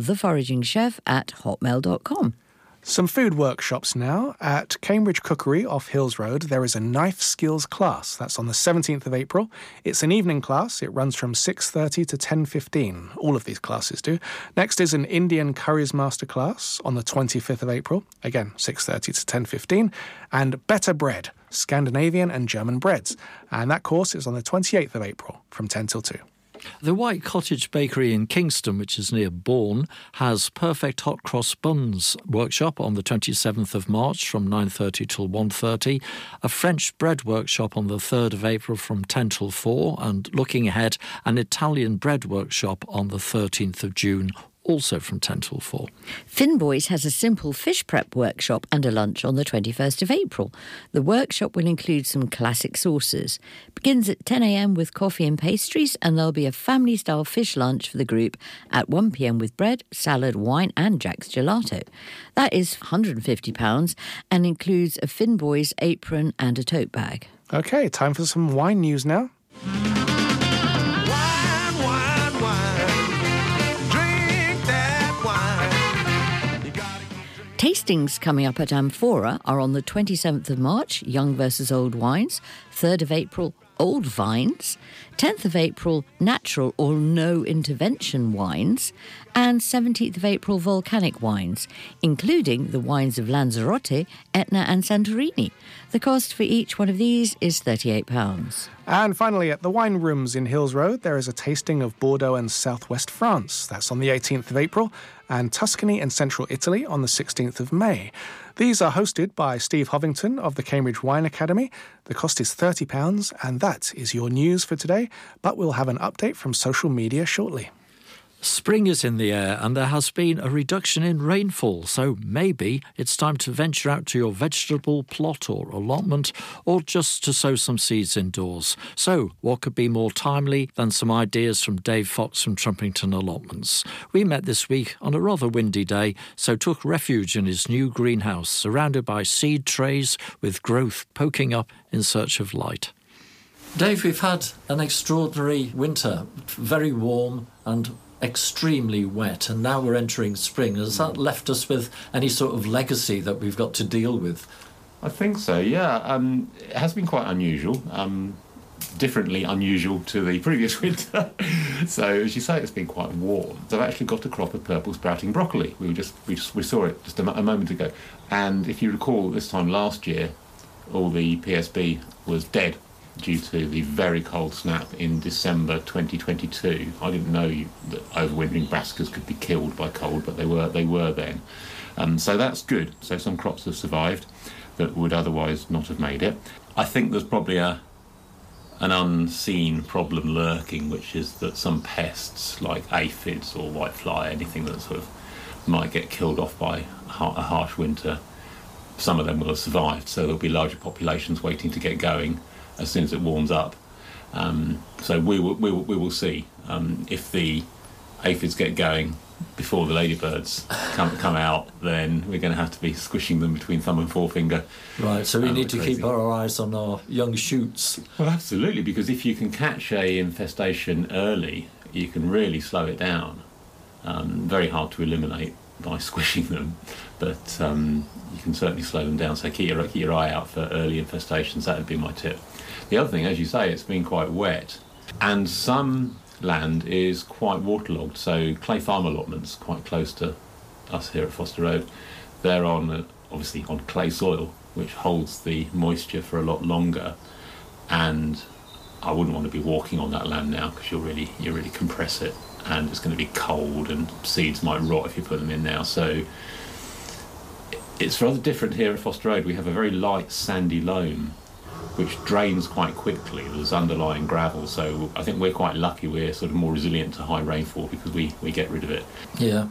theforagingchef@hotmail.com. Some food workshops now. At Cambridge Cookery off Hills Road, there is a knife skills class. That's on the 17th of April. It's an evening class. It runs from 6:30 to 10:15. All of these classes do. Next is an Indian curries masterclass on the 25th of April. Again, 6:30 to 10:15. And Better Bread, Scandinavian and German breads. And that course is on the 28th of April from 10 till 2. The White Cottage Bakery in Kingston, which is near Bourne, has Perfect Hot Cross Buns workshop on the 27th of March from 9:30 till 1:30, a French bread workshop on the 3rd of April from 10 till 4, and looking ahead, an Italian bread workshop on the 13th of June, also from 10 till 4. Finboys has a simple fish prep workshop and a lunch on the 21st of April. The workshop will include some classic sauces. Begins at 10 a.m. with coffee and pastries, and there'll be a family-style fish lunch for the group at 1 p.m. with bread, salad, wine and Jack's Gelato. That is £150 and includes a Finboys apron and a tote bag. OK, time for some wine news now. Tastings coming up at Amphora are on the 27th of March, Young versus Old Wines, 3rd of April, Old Vines, 10th of April, Natural or No Intervention Wines, and 17th of April, Volcanic Wines, including the wines of Lanzarote, Etna and Santorini. The cost for each one of these is £38. And finally, at the Wine Rooms in Hills Road, there is a tasting of Bordeaux and southwest France. That's on the 18th of April, and Tuscany and central Italy on the 16th of May. These are hosted by Steve Hovington of the Cambridge Wine Academy. The cost is £30, and that is your news for today, but we'll have an update from social media shortly. Spring is in the air and there has been a reduction in rainfall, so maybe it's time to venture out to your vegetable plot or allotment, or just to sow some seeds indoors. So what could be more timely than some ideas from Dave Fox from Trumpington Allotments? We met this week on a rather windy day, so took refuge in his new greenhouse, surrounded by seed trays with growth poking up in search of light. Dave, we've had an extraordinary winter, very warm and extremely wet, and now we're entering spring. Has that left us with any sort of legacy that we've got to deal with? I think so, yeah. It has been quite unusual, differently unusual to the previous winter. So, as you say, it's been quite warm. So I've actually got a crop of purple sprouting broccoli. We saw it just a moment ago. And if you recall, this time last year, all the PSB was dead due to the very cold snap in December 2022. I didn't know that overwintering brassicas could be killed by cold, but they were then. So that's good. So some crops have survived that would otherwise not have made it. I think there's probably an unseen problem lurking, which is that some pests like aphids or whitefly, anything that sort of might get killed off by a harsh winter, some of them will have survived. So there'll be larger populations waiting to get going as soon as it warms up. So we will see. If the aphids get going before the ladybirds come out, then we're going to have to be squishing them between thumb and forefinger. Right, so we need to keep our eyes on our young shoots. Well, absolutely, because if you can catch a infestation early, you can really slow it down. Very hard to eliminate by squishing them, but you can certainly slow them down. So keep your eye out for early infestations. That would be my tip. The other thing, as you say, it's been quite wet, and some land is quite waterlogged. So Clay Farm allotments, quite close to us here at Foster Road, they're obviously on clay soil, which holds the moisture for a lot longer. And I wouldn't want to be walking on that land now, because you really compress it, and it's going to be cold, and seeds might rot if you put them in now. So it's rather different here at Foster Road. We have a very light sandy loam, which drains quite quickly. There's underlying gravel, so I think we're quite lucky. We're sort of more resilient to high rainfall because we get rid of it. Yeah.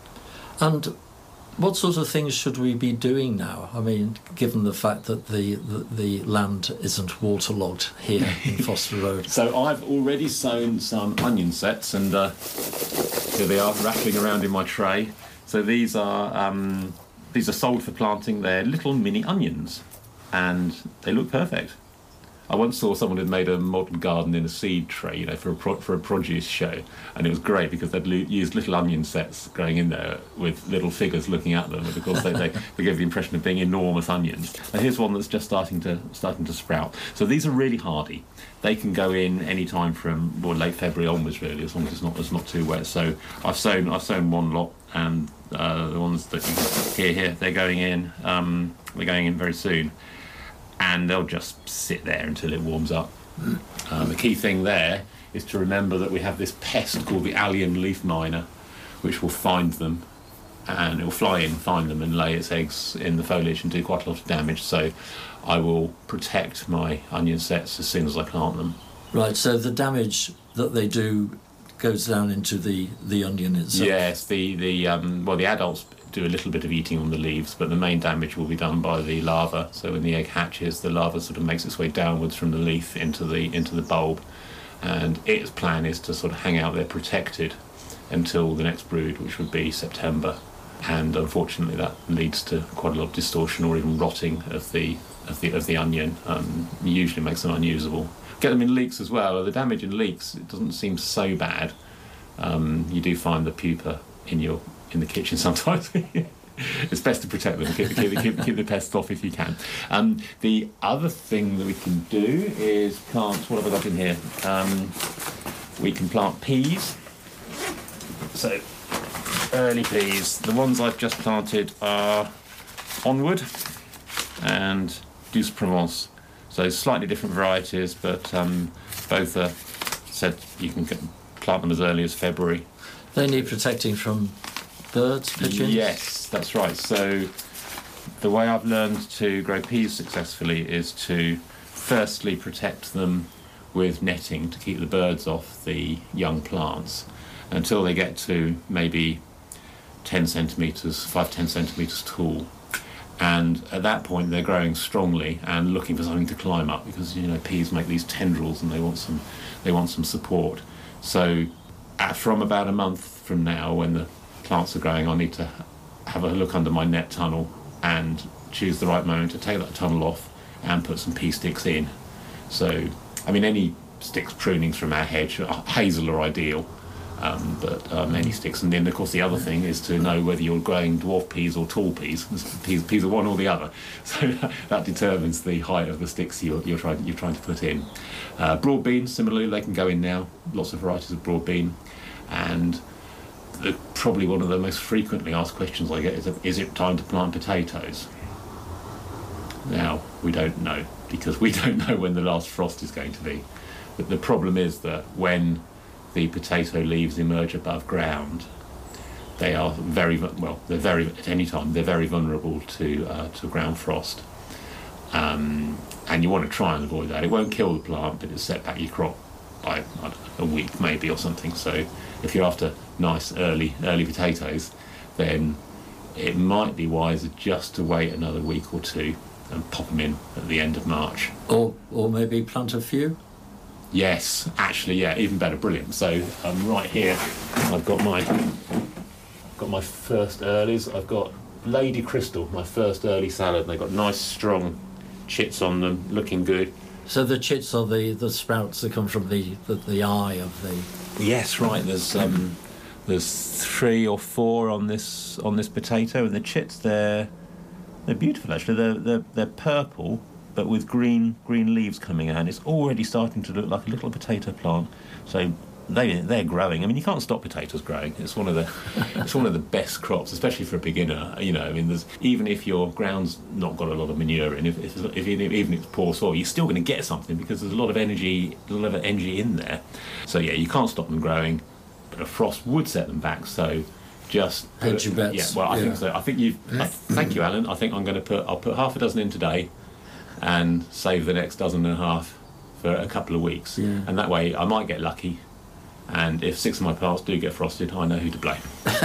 And what sort of things should we be doing now? I mean, given the fact that the land isn't waterlogged here in Foster Road. So I've already sown some onion sets, and here they are rattling around in my tray. So these are sold for planting. They're little mini onions, and they look perfect. I once saw someone who'd made a modern garden in a seed tray, for a produce show, and it was great because they'd used little onion sets growing in there with little figures looking at them, and of course they gave the impression of being enormous onions. And here's one that's just starting to sprout. So these are really hardy. They can go in any time from late February onwards, really, as long as it's not too wet. So I've sown one lot, and the ones that you can hear here, they're going in. They're going in very soon. And they'll just sit there until it warms up. The key thing there is to remember that we have this pest called the allium leaf miner, which will find them, and it will fly in, find them, and lay its eggs in the foliage and do quite a lot of damage. So I will protect my onion sets as soon as I plant them. Right, so the damage that they do goes down into the onion itself. Yes, the adults do a little bit of eating on the leaves, but the main damage will be done by the larva. So when the egg hatches, the larva sort of makes its way downwards from the leaf into the bulb, and its plan is to sort of hang out there protected until the next brood, which would be September. And unfortunately, that leads to quite a lot of distortion or even rotting of the onion. Usually makes them unusable. Get them in leeks as well. The damage in leeks, it doesn't seem so bad. You do find the pupa in the kitchen sometimes. It's best to protect them, keep the pests off if you can. The other thing that we can do is plant. What have I got in here? We can plant peas. So early peas. The ones I've just planted are Onward and Douce Provence. So slightly different varieties, but both are said you can plant them as early as February. They need protecting from birds, pigeons? Yes, that's right. So the way I've learned to grow peas successfully is to firstly protect them with netting to keep the birds off the young plants, until they get to maybe 10 centimetres, 5-10 centimetres tall. And at that point they're growing strongly and looking for something to climb up, because peas make these tendrils and they want some support. So from about a month from now, when the plants are growing, I need to have a look under my net tunnel and choose the right moment to take that tunnel off and put some pea sticks in. So any sticks prunings from our hedge, hazel are ideal. But any sticks, and then of course the other thing is to know whether you're growing dwarf peas or tall peas. Peas are one or the other, so that determines the height of the sticks you're trying to put in. Broad beans, similarly, they can go in now. Lots of varieties of broad bean, and probably one of the most frequently asked questions I get is it time to plant potatoes? Now we don't know, because we don't know when the last frost is going to be. But the problem is that when the potato leaves emerge above ground, they are at any time they're very vulnerable to ground frost, and you want to try and avoid that. It won't kill the plant, but it'll set back your crop by a week maybe or something. So if you're after nice early potatoes, then it might be wiser just to wait another week or two and pop them in at the end of March, or maybe plant a few. Yes, actually, yeah, even better, brilliant. So right here, I've got my first earlies. I've got Lady Crystal, my first early salad. They've got nice, strong chits on them, looking good. So the chits are the sprouts that come from the eye of the. Yes, right. There's 3 or 4 on this potato, and the chits they're beautiful actually. They're purple, but with green leaves coming out. It's already starting to look like a little potato plant. So they're growing. You can't stop potatoes growing. It's one of the best crops, especially for a beginner. There's, even if your ground's not got a lot of manure in, even if it's poor soil, you're still going to get something, because there's a lot of energy in there. So yeah, you can't stop them growing, but a frost would set them back. So just hedge your bets. Yeah, well, I think so. I think thank you, Alan. I think I'll put half a dozen in today, and save the next dozen and a half for a couple of weeks. Yeah. And that way I might get lucky, and if 6 of my plants do get frosted, I know who to blame.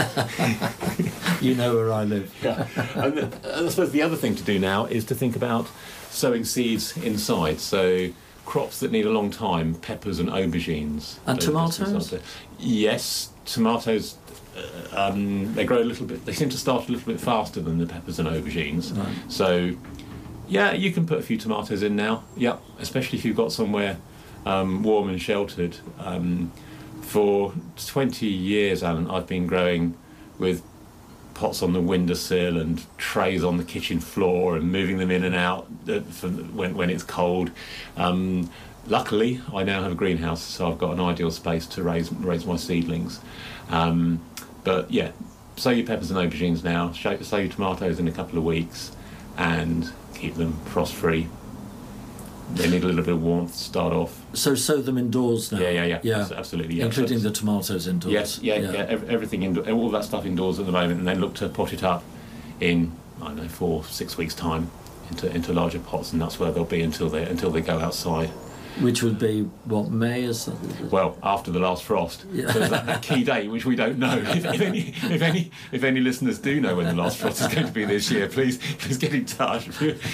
You know where I live. Yeah. And I suppose the other thing to do now is to think about sowing seeds inside. So crops that need a long time, peppers and aubergines. And tomatoes? Yes, tomatoes, they grow a little bit, they seem to start a little bit faster than the peppers and aubergines. Right. So yeah, you can put a few tomatoes in now. Yep, especially if you've got somewhere warm and sheltered. For 20 years, Alan, I've been growing with pots on the windowsill and trays on the kitchen floor and moving them in and out when it's cold. Luckily, I now have a greenhouse, so I've got an ideal space to raise my seedlings. But yeah, sow your peppers and aubergines now, sow your tomatoes in a couple of weeks, and keep them frost-free. They need a little bit of warmth to start off. So sow them indoors now? Yeah. Absolutely. Yeah. Including the tomatoes indoors? Yes, everything indoors, all that stuff indoors at the moment, and then look to pot it up in, 4-6 weeks' time into larger pots, and that's where they'll be until they go outside. Which would be, what, May? Is that? Well, after the last frost. Yeah. So there's that key date, which we don't know. If any listeners do know when the last frost is going to be this year, please get in touch.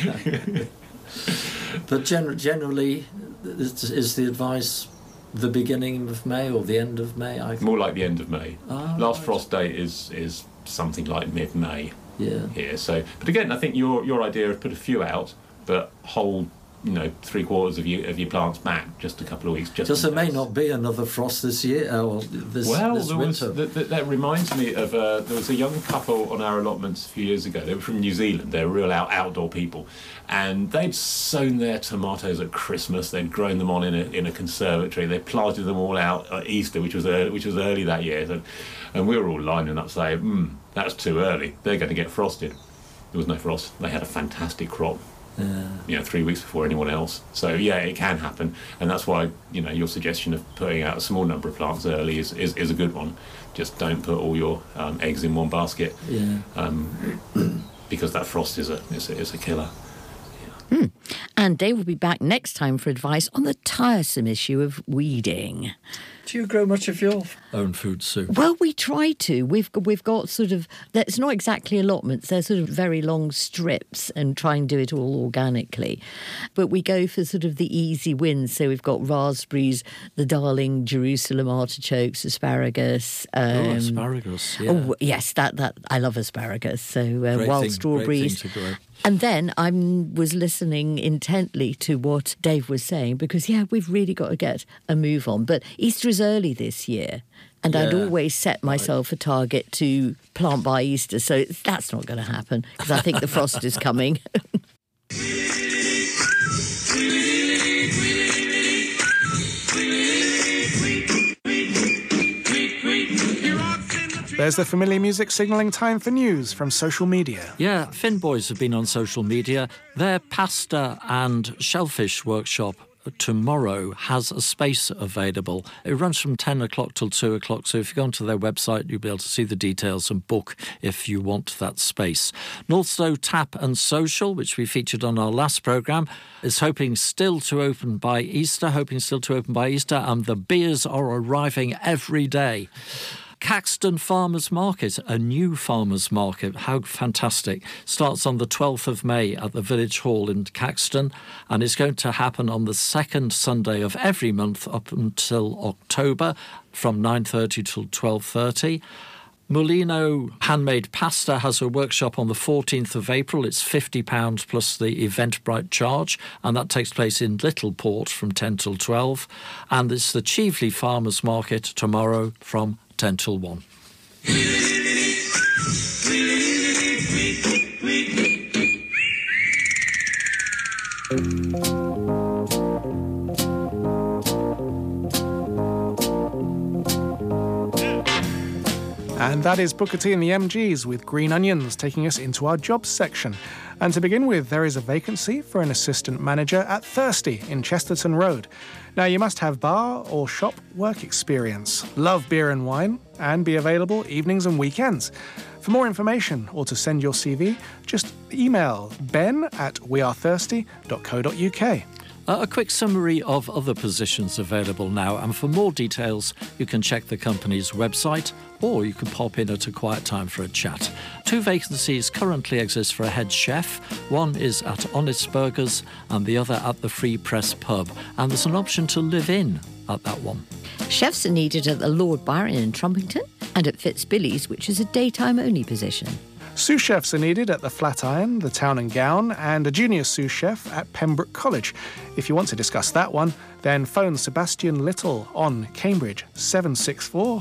But generally, is the advice the beginning of May or the end of May? More like the end of May. Last frost date is something like mid-May. Yeah. Here. So, but again, I think your idea of put a few out, but hold 3/4 of your plants back just a couple of weeks. Just there may not be another frost this year or this winter. That reminds me of there was a young couple on our allotments a few years ago. They were from New Zealand. They're real outdoor people, and they'd sown their tomatoes at Christmas. They'd grown them on in a conservatory. They planted them all out at Easter, which was early that year. So, and we were all lining up saying, "That's too early. They're going to get frosted." There was no frost. They had a fantastic crop. 3 weeks before anyone else. So yeah, it can happen, and that's why your suggestion of putting out a small number of plants early is a good one. Just don't put all your eggs in one basket, because that frost is a killer. Yeah. And Dave will be back next time for advice on the tiresome issue of weeding. Do you grow much of your own food, Sue? Well, we try to. We've got sort of, it's not exactly allotments, they're sort of very long strips and try and do it all organically. But we go for sort of the easy wins. So we've got raspberries, the darling Jerusalem artichokes, asparagus. Asparagus, yeah. Oh, yes, that I love asparagus. So wild strawberries. Great thing to grow. And then I was listening intently to what Dave was saying because, we've really got to get a move on. But Easter is early this year, and I'd always set myself a target to plant by Easter, so that's not going to happen because I think the frost is coming. There's the familiar music signalling time for news from social media. Yeah, Finn Boys have been on social media. Their pasta and shellfish workshop tomorrow has a space available. It runs from 10 o'clock till 2 o'clock, so if you go onto their website, you'll be able to see the details and book if you want that space. Northstowe Tap and Social, which we featured on our last programme, is hoping still to open by Easter, and the beers are arriving every day. Caxton Farmers Market, a new farmers market. How fantastic. Starts on the 12th of May at the Village Hall in Caxton, and it's going to happen on the second Sunday of every month up until October from 9:30 till 12:30. Mulino Handmade Pasta has a workshop on the 14th of April. It's £50 plus the Eventbrite charge, and that takes place in Littleport from 10 till 12. And it's the Chieveley Farmers Market tomorrow from 10 till 1. And that is Booker T and the MGs with Green Onions, taking us into our jobs section. And to begin with, there is a vacancy for an assistant manager at Thirsty in Chesterton Road. Now, you must have bar or shop work experience, love beer and wine, and be available evenings and weekends. For more information or to send your CV, just email ben@wearethirsty.co.uk. A quick summary of other positions available now, and for more details you can check the company's website or you can pop in at a quiet time for a chat. 2 vacancies currently exist for a head chef. One is at Honest Burgers and the other at the Free Press Pub, and there's an option to live in at that one. Chefs are needed at the Lord Byron in Trumpington and at Fitzbilly's, which is a daytime-only position. Sous chefs are needed at the Flatiron, the Town and Gown, and a junior sous chef at Pembroke College. If you want to discuss that one, then phone Sebastian Little on Cambridge 764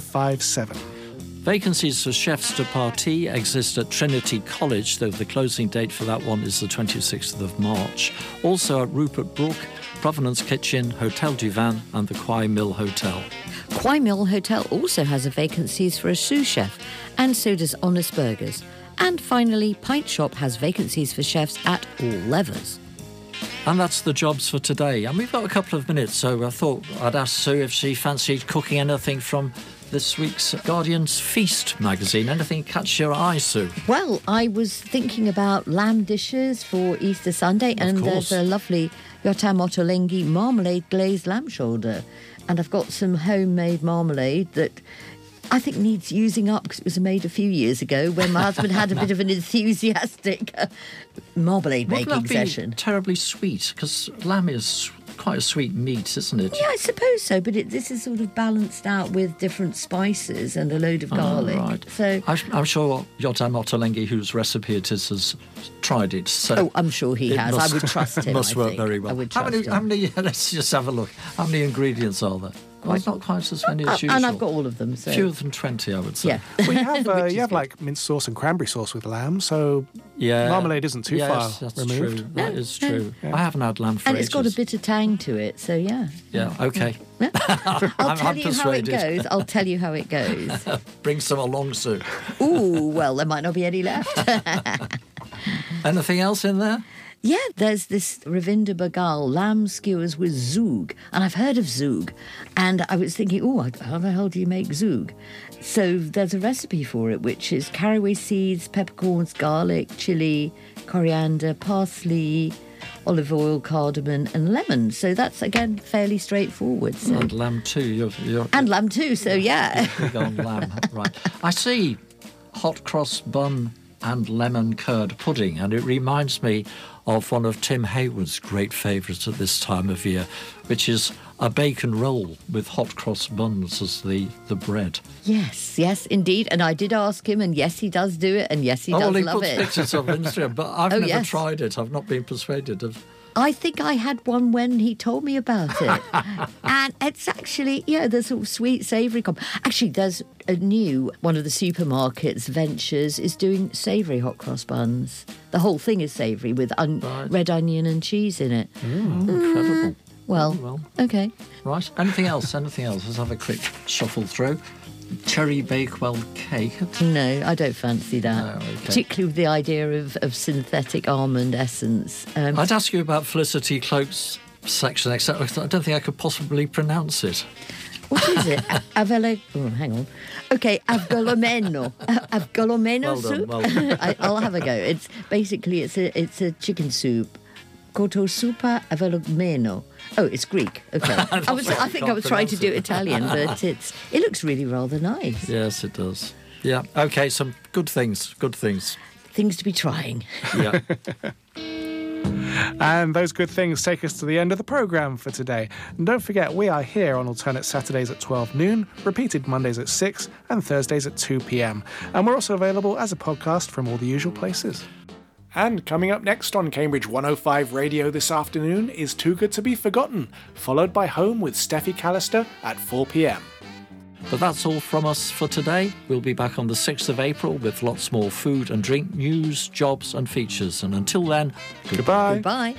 557. Vacancies for chefs de partie exist at Trinity College, though the closing date for that one is the 26th of March. Also at Rupert Brook, Provenance Kitchen, Hotel du Vin and the Quay Mill Hotel. Quay Mill Hotel also has a vacancies for a sous chef, and so does Honest Burgers. And finally, Pint Shop has vacancies for chefs at All Levers. And that's the jobs for today. And we've got a couple of minutes, so I thought I'd ask Sue if she fancied cooking anything from this week's Guardian's Feast magazine. Anything catch your eye, Sue? Well, I was thinking about lamb dishes for Easter Sunday, and there's a lovely Yotam Ottolenghi marmalade glazed lamb shoulder. And I've got some homemade marmalade that I think needs using up because it was made a few years ago when my husband had a bit of an enthusiastic marmalade making session. Terribly sweet, because lamb is quite a sweet meat, isn't it? Yeah, I suppose so, but this is sort of balanced out with different spices and a load of garlic. Right. So I'm sure Yotam Ottolenghi, whose recipe it is, has tried it. So I'm sure he has. I would trust him. Must work very well. I would trust him. How many? Let's just have a look. How many ingredients are there? Well, not quite as many as usual. And I've got all of them. So. Fewer than 20, I would say. Yeah. Well, you have like mint sauce and cranberry sauce with lamb, so marmalade isn't too far removed. True. That is true. I haven't had lamb for and ages. It's got a bit of tang to it, so yeah. Yeah, okay. I'll tell you how it goes. I'll tell you how it goes. Bring some along, Sue. Ooh, well, there might not be any left. Anything else in there? Yeah, there's this Ravinder Bagal lamb skewers with zoog, and I've heard of zoog, and I was thinking, how the hell do you make zoog? So there's a recipe for it, which is caraway seeds, peppercorns, garlic, chilli, coriander, parsley, olive oil, cardamom and lemon. So that's, again, fairly straightforward. So. And lamb too. And lamb too, so yeah. Big on lamb, right. I see hot cross bun and lemon curd pudding, and it reminds me of one of Tim Hayward's great favourites at this time of year, which is a bacon roll with hot cross buns as the bread. Yes, indeed. And I did ask him, and yes, he does do it, and yes, he does love it. Oh, well, he puts pictures of Instagram, but I've never tried it. I've not been persuaded of... I think I had one when he told me about it. And it's actually, the sort of sweet, savoury... Actually, there's a new, one of the supermarkets, Ventures, is doing savoury hot cross buns. The whole thing is savoury with red onion and cheese in it. Incredible. Well, okay. Right. Anything else? Let's have a quick shuffle through. Cherry Bakewell cake. No, I don't fancy that. No, okay. Particularly with the idea of synthetic almond essence. I'd ask you about Felicity Cloak's section, except I don't think I could possibly pronounce it. What is it? Hang on. Okay, avgolomeno. Avgolomeno soup? Well done. I'll have a go. It's basically, it's a chicken soup. Kotosupa avgolomeno. Oh, it's Greek. Okay. I think I was trying to do Italian, but it looks really rather nice. Yes, it does. Yeah. Okay, some good things. Things to be trying. Yeah. And those good things take us to the end of the programme for today. And don't forget, we are here on alternate Saturdays at 12 noon, repeated Mondays at 6 and Thursdays at 2 p.m. And we're also available as a podcast from all the usual places. And coming up next on Cambridge 105 Radio this afternoon is Too Good to Be Forgotten, followed by Home with Steffi Callister at 4 p.m. But that's all from us for today. We'll be back on the 6th of April with lots more food and drink news, jobs and features. And until then, goodbye. Goodbye.